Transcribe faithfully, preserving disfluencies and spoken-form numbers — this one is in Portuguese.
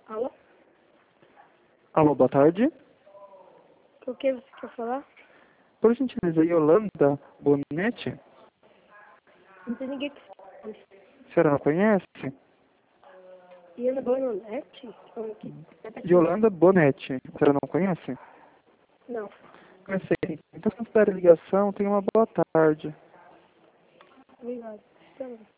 Alô? Alô, boa tarde. O que você quer falar? Por gentileza, Yolanda Bonetti? Não tem ninguém que fala. A senhora não conhece? Iana Bononete? Yolanda Bonetti. A senhora não conhece? Não. Conheci. Então, se considera a ligação, tenha uma boa tarde. Obrigado.